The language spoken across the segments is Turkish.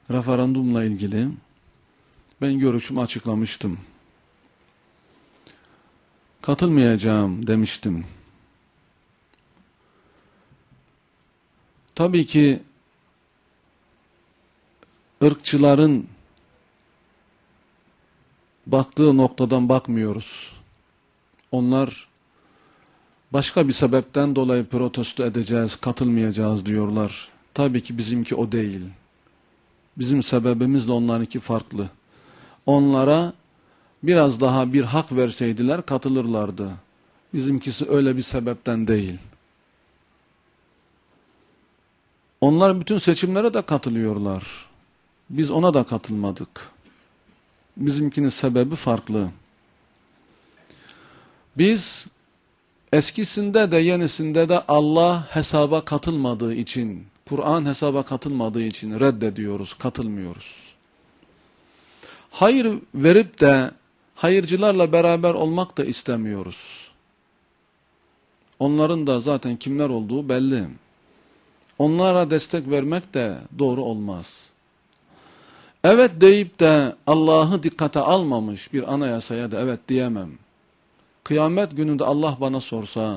referandumla ilgili ben görüşümü açıklamıştım. Katılmayacağım demiştim. Tabii ki ırkçıların baktığı noktadan bakmıyoruz. Onlar başka bir sebepten dolayı protesto edeceğiz, katılmayacağız diyorlar. Tabii ki bizimki o değil. Bizim sebebimizle onlarınki farklı. Onlara biraz daha bir hak verseydiler katılırlardı. Bizimkisi öyle bir sebepten değil. Onlar bütün seçimlere de katılıyorlar. Biz ona da katılmadık. Bizimkinin sebebi farklı. Biz eskisinde de yenisinde de Allah hesaba katılmadığı için, Kur'an hesaba katılmadığı için reddediyoruz, katılmıyoruz. Hayır verip de hayırcılarla beraber olmak da istemiyoruz. Onların da zaten kimler olduğu belli. Onlara destek vermek de doğru olmaz. Evet deyip de Allah'ı dikkate almamış bir anayasaya da evet diyemem. Kıyamet gününde Allah bana sorsa,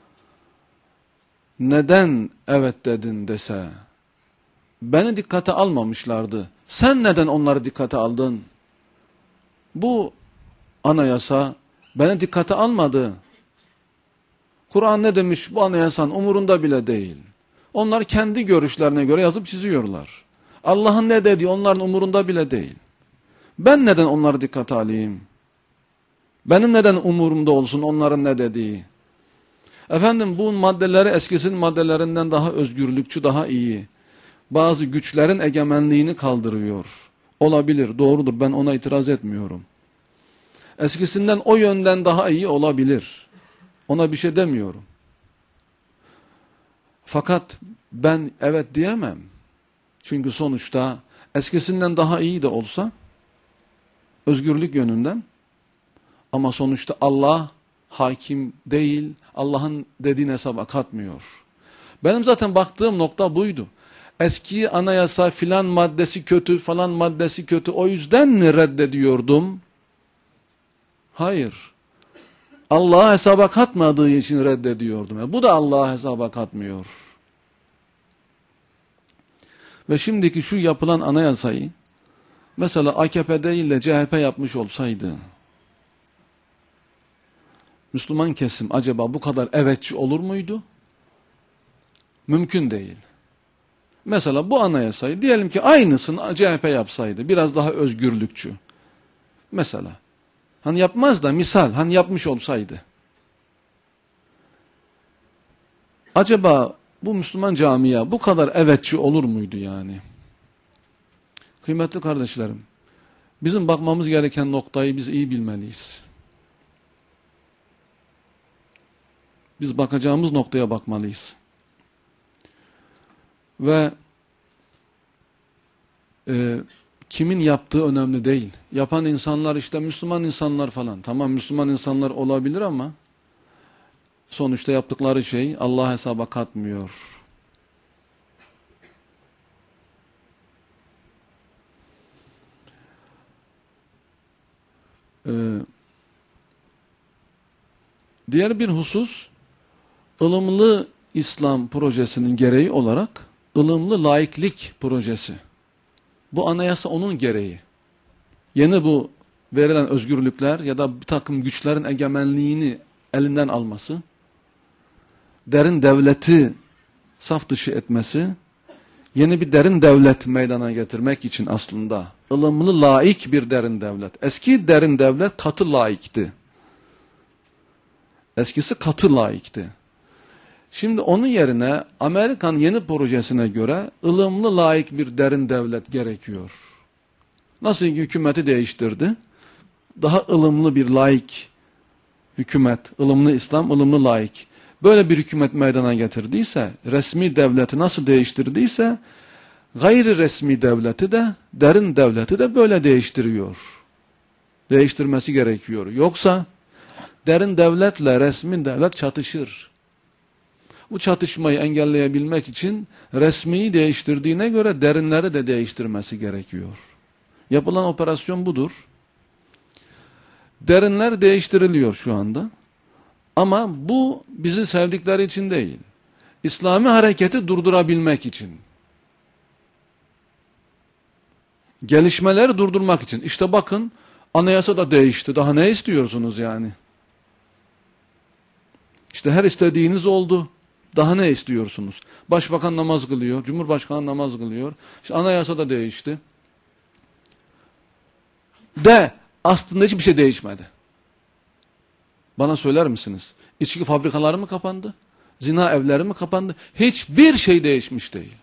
neden evet dedin dese, beni dikkate almamışlardı. Sen neden onları dikkate aldın? Bu anayasa beni dikkate almadı. Kur'an ne demiş bu anayasanın umurunda bile değil. Onlar kendi görüşlerine göre yazıp çiziyorlar. Allah'ın ne dediği onların umurunda bile değil. Ben neden onları dikkate alayım? Benim neden umurumda olsun onların ne dediği? Efendim bu maddeleri eskisinin maddelerinden daha özgürlükçü, daha iyi. Bazı güçlerin egemenliğini kaldırıyor. Olabilir, doğrudur, ben ona itiraz etmiyorum. Eskisinden o yönden daha iyi olabilir. Ona bir şey demiyorum. Fakat ben evet diyemem. Çünkü sonuçta eskisinden daha iyi de olsa özgürlük yönünden ama sonuçta Allah hakim değil, Allah'ın dediğini hesaba katmıyor. Benim zaten baktığım nokta buydu. Eski anayasa filan maddesi kötü, falan maddesi kötü, o yüzden mi reddediyordum? Hayır. Allah'a hesaba katmadığı için reddediyordum. Bu da Allah'a hesaba katmıyor. Ve şimdiki şu yapılan anayasayı mesela AKP değil de CHP yapmış olsaydı Müslüman kesim acaba bu kadar evetçi olur muydu? Mümkün değil. Mesela bu anayasayı diyelim ki aynısını CHP yapsaydı biraz daha özgürlükçü. Mesela hani yapmaz da misal hani yapmış olsaydı. Acaba bu Müslüman camia bu kadar evetçi olur muydu yani? Kıymetli kardeşlerim, bizim bakmamız gereken noktayı biz iyi bilmeliyiz. Biz bakacağımız noktaya bakmalıyız. Ve kimin yaptığı önemli değil. Yapan insanlar işte Müslüman insanlar falan. Tamam Müslüman insanlar olabilir ama sonuçta yaptıkları şey Allah hesaba katmıyor. Diğer bir husus, ılımlı İslam projesinin gereği olarak ılımlı laiklik projesi. Bu anayasa onun gereği. Yeni bu verilen özgürlükler ya da bir takım güçlerin egemenliğini elinden alması, derin devleti saf dışı etmesi, yeni bir derin devlet meydana getirmek için aslında ılımlı laik bir derin devlet. Eski derin devlet katı laikti. Eskisi katı laikti. Şimdi onun yerine Amerikan yeni projesine göre ılımlı laik bir derin devlet gerekiyor. Nasıl ki hükümeti değiştirdi? Daha ılımlı bir laik hükümet, ılımlı İslam, ılımlı laik. Böyle bir hükümet meydana getirdiyse, resmi devleti nasıl değiştirdiyse, gayri resmi devleti de, derin devleti de böyle değiştiriyor. Değiştirmesi gerekiyor. Yoksa derin devletle resmi devlet çatışır. bu çatışmayı engelleyebilmek için resmiyi değiştirdiğine göre derinleri de değiştirmesi gerekiyor. Yapılan operasyon budur. Derinler değiştiriliyor şu anda. Ama bu bizi sevdikleri için değil. İslami hareketi durdurabilmek için. Gelişmeleri durdurmak için. İşte bakın, anayasa da değişti. Daha ne istiyorsunuz yani? İşte her istediğiniz oldu. Daha ne istiyorsunuz? Başbakan namaz kılıyor, Cumhurbaşkanı namaz kılıyor. İşte anayasa da değişti. Aslında hiçbir şey değişmedi. Bana söyler misiniz? İçki fabrikaları mı kapandı? Zina evleri mi kapandı? Hiçbir şey değişmiş değil.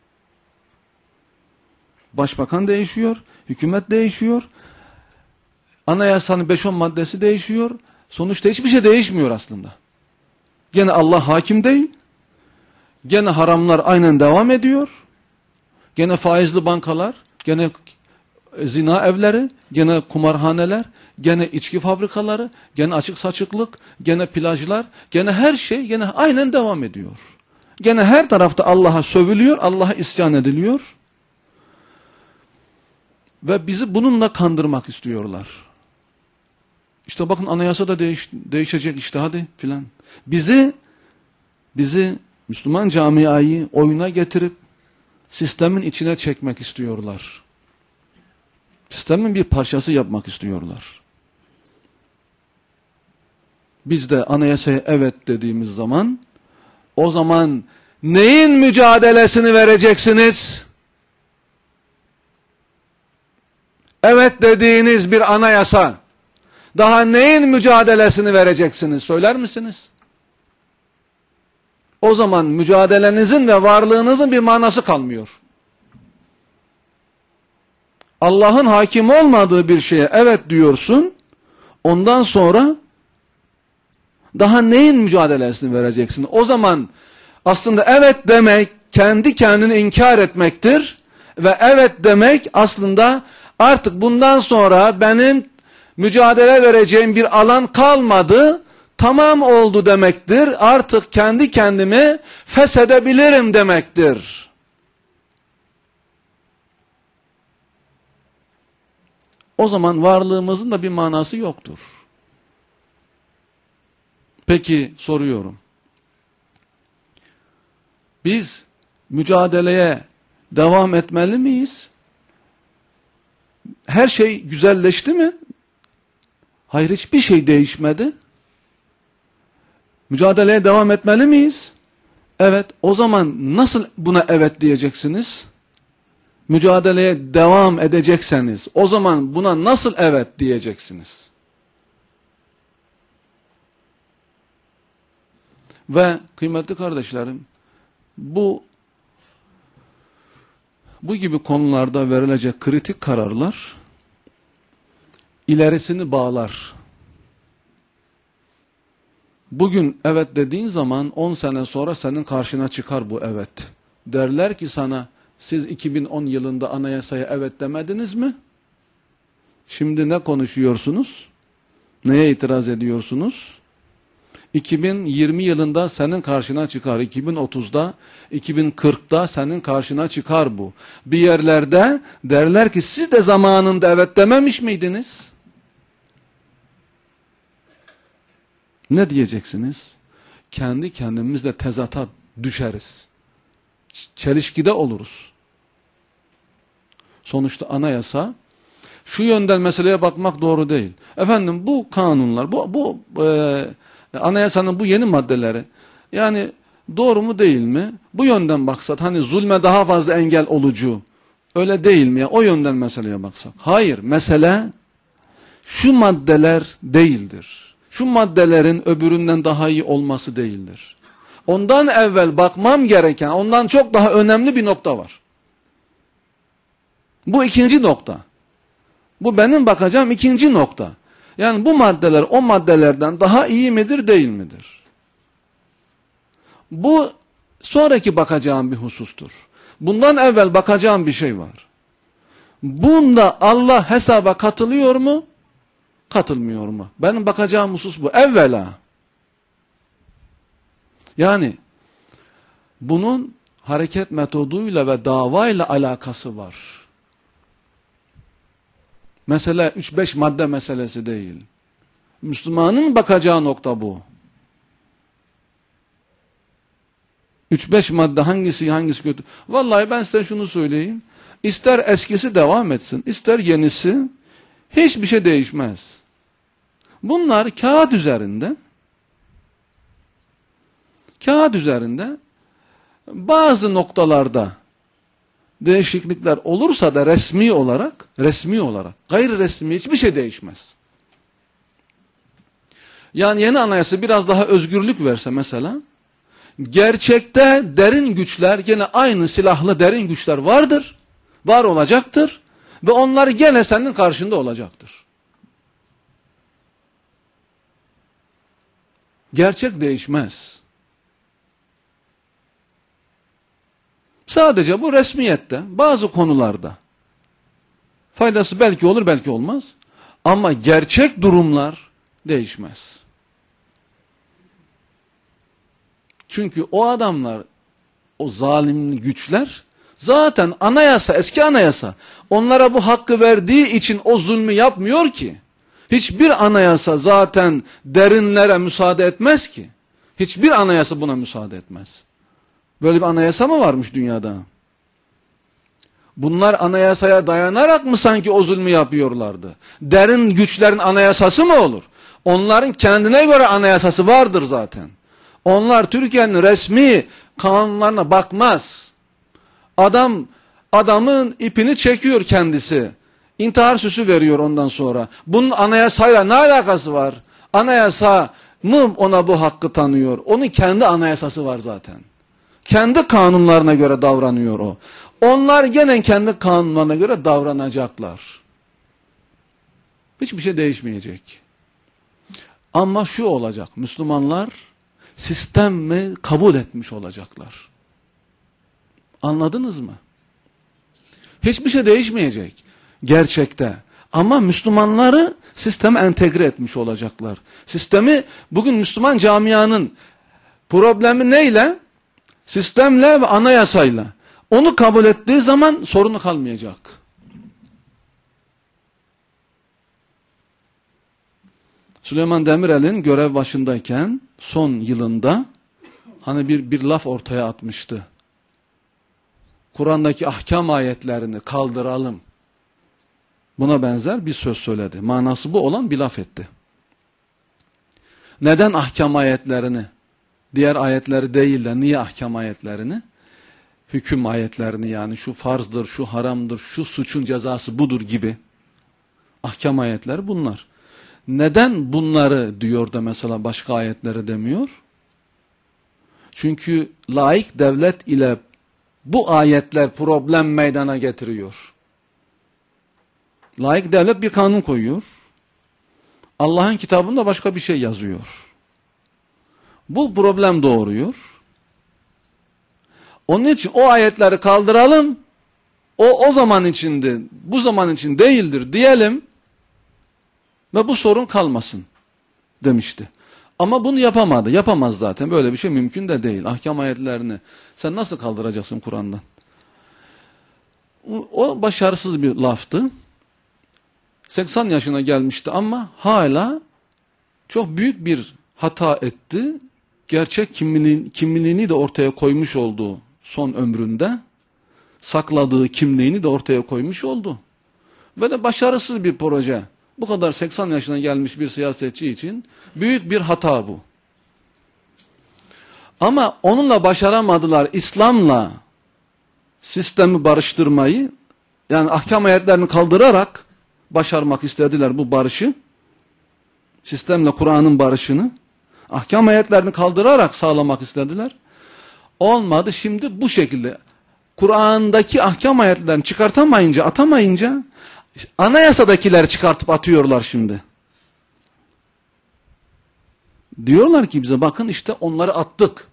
Başbakan değişiyor, hükümet değişiyor, anayasanın 5-10 maddesi değişiyor. Sonuçta hiçbir şey değişmiyor aslında. Gene Allah hakim değil. Gene haramlar aynen devam ediyor. Gene faizli bankalar, gene zina evleri, gene kumarhaneler, gene içki fabrikaları, gene açık saçıklık, gene plajlar, gene her şey gene aynen devam ediyor. Gene her tarafta Allah'a sövülüyor, Allah'a isyan ediliyor. Ve bizi bununla kandırmak istiyorlar. İşte bakın anayasa da değişecek işte hadi filan. Bizi Müslüman camiayı oyuna getirip sistemin içine çekmek istiyorlar. Sistemin bir parçası yapmak istiyorlar. Biz de anayasaya evet dediğimiz zaman, o zaman neyin mücadelesini vereceksiniz? Evet dediğiniz bir anayasa, daha neyin mücadelesini vereceksiniz söyler misiniz? O zaman mücadelenizin ve varlığınızın bir manası kalmıyor. Allah'ın hakim olmadığı bir şeye evet diyorsun, ondan sonra daha neyin mücadelesini vereceksin? O zaman aslında evet demek kendi kendini inkar etmektir ve evet demek aslında artık bundan sonra benim mücadele vereceğim bir alan kalmadı, tamam oldu demektir. Artık kendi kendimi feshedebilirim demektir. O zaman varlığımızın da bir manası yoktur. Peki soruyorum. Biz mücadeleye devam etmeli miyiz? Her şey güzelleşti mi? Hayır, hiçbir şey değişmedi. Mücadeleye devam etmeli miyiz? Evet, o zaman nasıl buna evet diyeceksiniz? Mücadeleye devam edecekseniz, o zaman buna nasıl evet diyeceksiniz? Ve kıymetli kardeşlerim, bu gibi konularda verilecek kritik kararlar ilerisini bağlar. Bugün evet dediğin zaman 10 sene sonra senin karşına çıkar bu evet. Derler ki sana, siz 2010 yılında anayasaya evet demediniz mi? Şimdi ne konuşuyorsunuz? Neye itiraz ediyorsunuz? 2020 yılında senin karşına çıkar. 2030'da, 2040'da senin karşına çıkar bu. Bir yerlerde derler ki siz de zamanında evet dememiş miydiniz? Ne diyeceksiniz? Kendi kendimizle tezata düşeriz. Çelişkide oluruz. Sonuçta anayasa, şu yönden meseleye bakmak doğru değil. Efendim bu kanunlar, anayasanın bu yeni maddeleri, yani doğru mu değil mi? Bu yönden baksak, hani zulme daha fazla engel olucu, öyle değil mi ya? O yönden meseleye baksak. Hayır, mesele şu maddeler değildir. Şu maddelerin öbüründen daha iyi olması değildir. Ondan evvel bakmam gereken, ondan çok daha önemli bir nokta var. Bu ikinci nokta. Bu benim bakacağım ikinci nokta. Yani bu maddeler o maddelerden daha iyi midir, değil midir? Bu sonraki bakacağım bir husustur. Bundan evvel bakacağım bir şey var. Bunda Allah hesaba katılıyor mu? Katılmıyor mu? Benim bakacağım husus bu. Evvela. Yani bunun hareket metoduyla ve davayla alakası var. Mesele 3-5 madde meselesi değil. Müslümanın bakacağı nokta bu. 3-5 madde hangisi kötü? Vallahi ben size şunu söyleyeyim. İster eskisi devam etsin, ister yenisi, hiçbir şey değişmez. Bunlar kağıt üzerinde bazı noktalarda değişiklikler olursa da resmi olarak, gayri resmi hiçbir şey değişmez. Yani yeni anayasa biraz daha özgürlük verse mesela, gerçekte derin güçler, gene aynı silahlı derin güçler vardır, var olacaktır ve onlar gene senin karşında olacaktır. Gerçek değişmez. Sadece bu resmiyette, bazı konularda faydası belki olur, belki olmaz. Ama gerçek durumlar değişmez. Çünkü o adamlar, o zalim güçler, zaten anayasa, eski anayasa, onlara bu hakkı verdiği için o zulmü yapmıyor ki. Hiçbir anayasa zaten derinlere müsaade etmez ki. Hiçbir anayasa buna müsaade etmez. Böyle bir anayasa mı varmış dünyada? Bunlar anayasaya dayanarak mı sanki o zulmü yapıyorlardı? Derin güçlerin anayasası mı olur? Onların kendine göre anayasası vardır zaten. Onlar Türkiye'nin resmi kanunlarına bakmaz. Adamın ipini çekiyor kendisi. İntihar süsü veriyor ondan sonra. Bunun anayasayla ne alakası var? Anayasa mı ona bu hakkı tanıyor? Onun kendi anayasası var zaten. Kendi kanunlarına göre davranıyor o. Onlar gene kendi kanunlarına göre davranacaklar. Hiçbir şey değişmeyecek. Ama şu olacak, Müslümanlar sistemi kabul etmiş olacaklar. Anladınız mı? Hiçbir şey değişmeyecek gerçekte. Ama Müslümanları sisteme entegre etmiş olacaklar. Sistemi, bugün Müslüman camianın problemi neyle? Sistemle ve anayasayla. Onu kabul ettiği zaman sorunu kalmayacak. Süleyman Demirel'in görev başındayken son yılında hani bir laf ortaya atmıştı. Kur'an'daki ahkam ayetlerini kaldıralım. Buna benzer bir söz söyledi. Manası bu olan bir laf etti. Neden ahkam ayetlerini, diğer ayetleri değil de niye ahkam ayetlerini? Hüküm ayetlerini, yani şu farzdır, şu haramdır, şu suçun cezası budur gibi. Ahkam ayetleri bunlar. Neden bunları diyor da mesela başka ayetleri demiyor? Çünkü laik devlet ile bu ayetler problem meydana getiriyor. Laik devlet bir kanun koyuyor. Allah'ın kitabında başka bir şey yazıyor. Bu problem doğuruyor. Onun için o ayetleri kaldıralım. O zaman içindi, bu zaman için değildir diyelim ve bu sorun kalmasın demişti. Ama bunu yapamadı. Yapamaz zaten. Böyle bir şey mümkün de değil. Ahkam ayetlerini sen nasıl kaldıracaksın Kur'an'dan? O başarısız bir laftı. 80 yaşına gelmişti ama hala çok büyük bir hata etti. Gerçek kimliğini de ortaya koymuş oldu son ömründe. Sakladığı kimliğini de ortaya koymuş oldu. Ve de başarısız bir proje. Bu kadar 80 yaşına gelmiş bir siyasetçi için büyük bir hata bu. Ama onunla başaramadılar İslam'la sistemi barıştırmayı. Yani ahkam ayetlerini kaldırarak başarmak istediler bu barışı. Sistemle Kur'an'ın barışını. Ahkam ayetlerini kaldırarak sağlamak istediler. Olmadı. Şimdi bu şekilde Kur'an'daki ahkam ayetlerini çıkartamayınca, atamayınca anayasadakileri çıkartıp atıyorlar şimdi. Diyorlar ki bize bakın işte onları attık.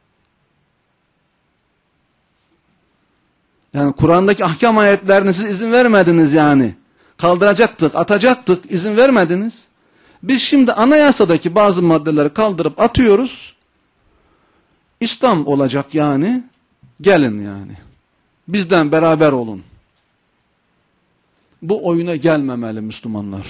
Yani Kur'an'daki ahkam ayetlerini siz izin vermediniz yani. Kaldıracaktık, atacaktık, izin vermediniz. Biz şimdi anayasadaki bazı maddeleri kaldırıp atıyoruz. İslam olacak yani. Gelin yani. Bizden beraber olun. Bu oyuna gelmemeli Müslümanlar.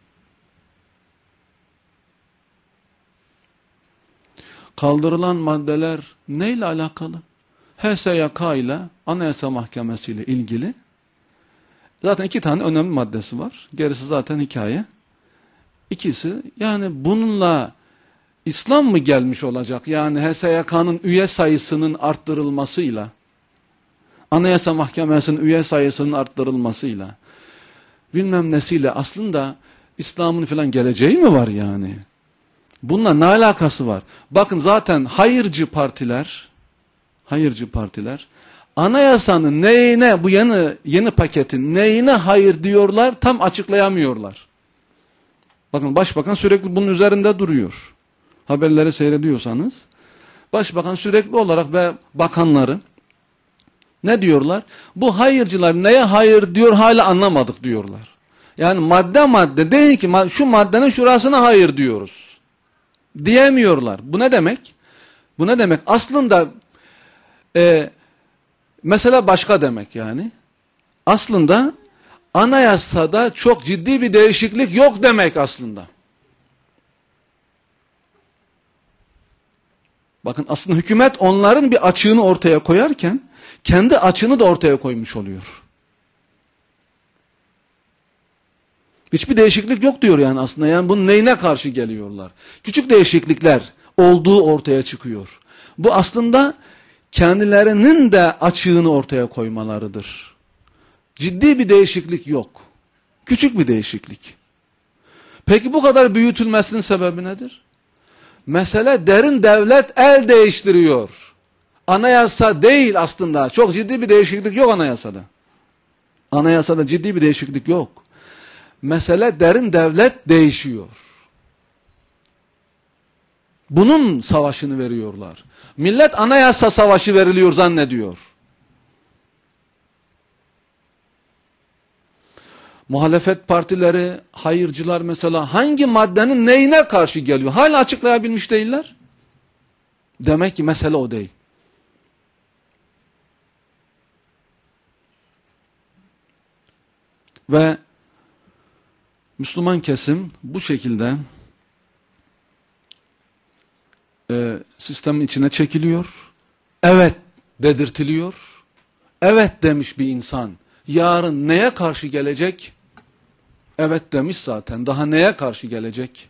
Kaldırılan maddeler neyle alakalı? HSYK ile Anayasa Mahkemesi ile ilgili. Zaten 2 tane önemli maddesi var. Gerisi zaten hikaye. İkisi yani bununla İslam mı gelmiş olacak? Yani HSYK'nın üye sayısının arttırılmasıyla, Anayasa Mahkemesi'nin üye sayısının arttırılmasıyla, bilmem nesiyle aslında İslam'ın falan geleceği mi var yani? Bununla ne alakası var? Bakın zaten hayırcı partiler anayasanın neyine, bu yeni paketin neyine hayır diyorlar tam açıklayamıyorlar. Bakın başbakan sürekli bunun üzerinde duruyor. Haberleri seyrediyorsanız başbakan sürekli olarak ve bakanları ne diyorlar? Bu hayırcılar neye hayır diyor hala anlamadık diyorlar. Yani madde değil ki şu maddenin şurasına hayır diyoruz. Diyemiyorlar. Bu ne demek? Bu ne demek? Aslında mesela başka demek yani. Aslında anayasada çok ciddi bir değişiklik yok demek aslında. Bakın aslında hükümet onların bir açığını ortaya koyarken kendi açığını da ortaya koymuş oluyor. Hiçbir değişiklik yok diyor yani aslında. Yani bunun neyine karşı geliyorlar? Küçük değişiklikler olduğu ortaya çıkıyor. Bu aslında kendilerinin de açığını ortaya koymalarıdır. Ciddi bir değişiklik yok. Küçük bir değişiklik. Peki bu kadar büyütülmesinin sebebi nedir? Mesele derin devlet el değiştiriyor. Anayasa değil aslında. Çok ciddi bir değişiklik yok anayasada. Anayasada ciddi bir değişiklik yok. Mesele derin devlet değişiyor. Bunun savaşını veriyorlar. Millet anayasa savaşı veriliyor zannediyor. Muhalefet partileri, hayırcılar mesela hangi maddenin neyine karşı geliyor? Hala açıklayabilmiş değiller. Demek ki mesele o değil. Ve Müslüman kesim bu şekilde sistemin içine çekiliyor. Evet dedirtiliyor. Evet demiş bir insan. Yarın neye karşı gelecek? Evet demiş zaten. Daha neye karşı gelecek?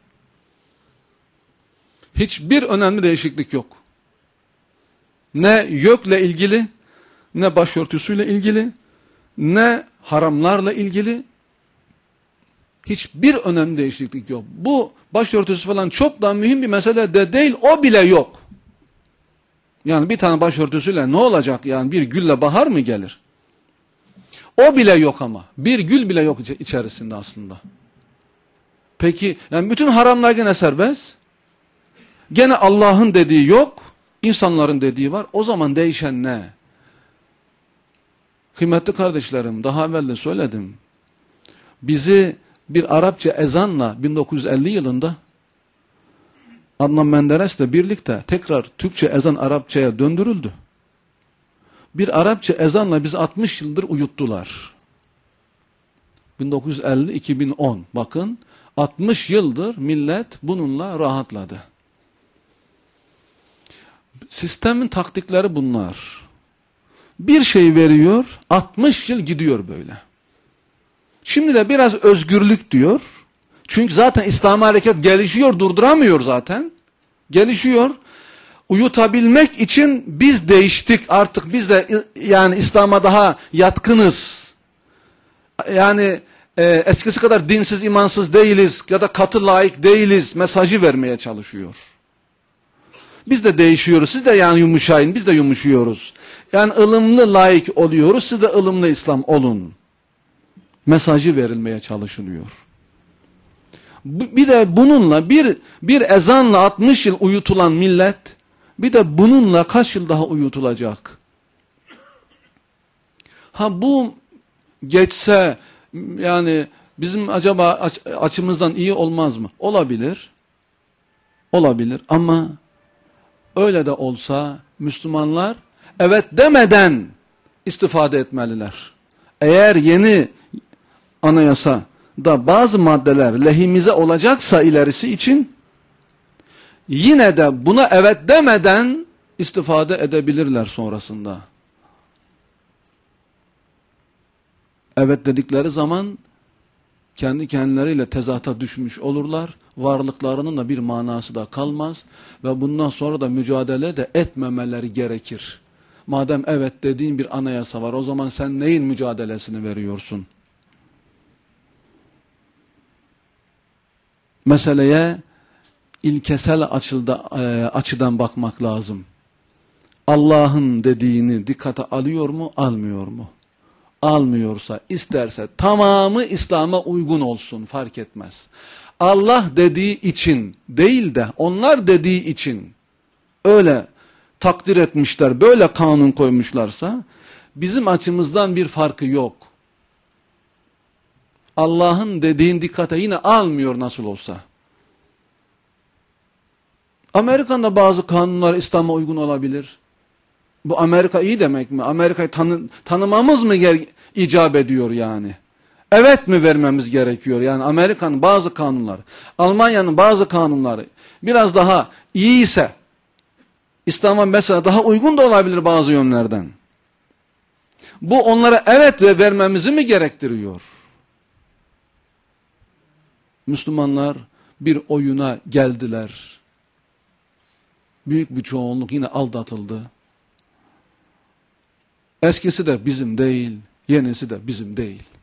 Hiçbir önemli değişiklik yok. Ne YÖK'le ilgili, ne başörtüsüyle ilgili, ne haramlarla ilgili hiçbir önemli değişiklik yok. Bu başörtüsü falan çok daha mühim bir mesele de değil, o bile yok. Yani bir tane başörtüsüyle ne olacak yani, bir gülle bahar mı gelir? O bile yok ama. Bir gül bile yok içerisinde aslında. Peki yani bütün haramlar gene serbest. Gene Allah'ın dediği yok. İnsanların dediği var. O zaman değişen ne? Kıymetli kardeşlerim, daha evvel de söyledim. Bizi bir Arapça ezanla 1950 yılında Adnan Menderes'le birlikte tekrar Türkçe ezan Arapçaya döndürüldü. Bir Arapça ezanla bizi 60 yıldır uyuttular. 1950-2010 bakın 60 yıldır millet bununla rahatladı. Sistemin taktikleri bunlar. Bir şey veriyor, 60 yıl gidiyor böyle. Şimdi de biraz özgürlük diyor. Çünkü zaten İslami hareket gelişiyor, durduramıyor zaten. Gelişiyor. Uyutabilmek için biz değiştik artık, biz de yani İslam'a daha yatkınız. Yani eskisi kadar dinsiz, imansız değiliz ya da katı laik değiliz mesajı vermeye çalışıyor. Biz de değişiyoruz, siz de yani yumuşayın, biz de yumuşuyoruz. Yani ılımlı laik oluyoruz, siz de ılımlı İslam olun mesajı verilmeye çalışılıyor. Bir de bununla bir ezanla 60 yıl uyutulan millet, bir de bununla kaç yıl daha uyutulacak? Ha bu geçse yani bizim acaba açımızdan iyi olmaz mı? Olabilir. Olabilir ama öyle de olsa Müslümanlar evet demeden istifade etmeliler. Eğer yeni anayasada bazı maddeler lehimize olacaksa ilerisi için, yine de buna evet demeden istifade edebilirler sonrasında. Evet dedikleri zaman kendi kendileriyle tezata düşmüş olurlar. Varlıklarının da bir manası da kalmaz ve bundan sonra da mücadele de etmemeleri gerekir. Madem evet dediğin bir anayasa var, o zaman sen neyin mücadelesini veriyorsun? Meseleye ilkesel açıdan bakmak lazım. Allah'ın dediğini dikkate alıyor mu, almıyor mu? Almıyorsa, isterse tamamı İslam'a uygun olsun, fark etmez. Allah dediği için değil de onlar dediği için öyle takdir etmişler, böyle kanun koymuşlarsa bizim açımızdan bir farkı yok. Allah'ın dediğin dikkate yine almıyor nasıl olsa. Amerika'da bazı kanunlar İslam'a uygun olabilir. Bu Amerika iyi demek mi? Amerika'yı tanımamız mı icap ediyor yani? Evet mi vermemiz gerekiyor? Yani Amerika'nın bazı kanunları, Almanya'nın bazı kanunları biraz daha iyi ise, İslam'a mesela daha uygun da olabilir bazı yönlerden. Bu onlara evet vermemizi mi gerektiriyor? Müslümanlar bir oyuna geldiler. Büyük bir çoğunluk yine aldatıldı. Eskisi de bizim değil, yenisi de bizim değil.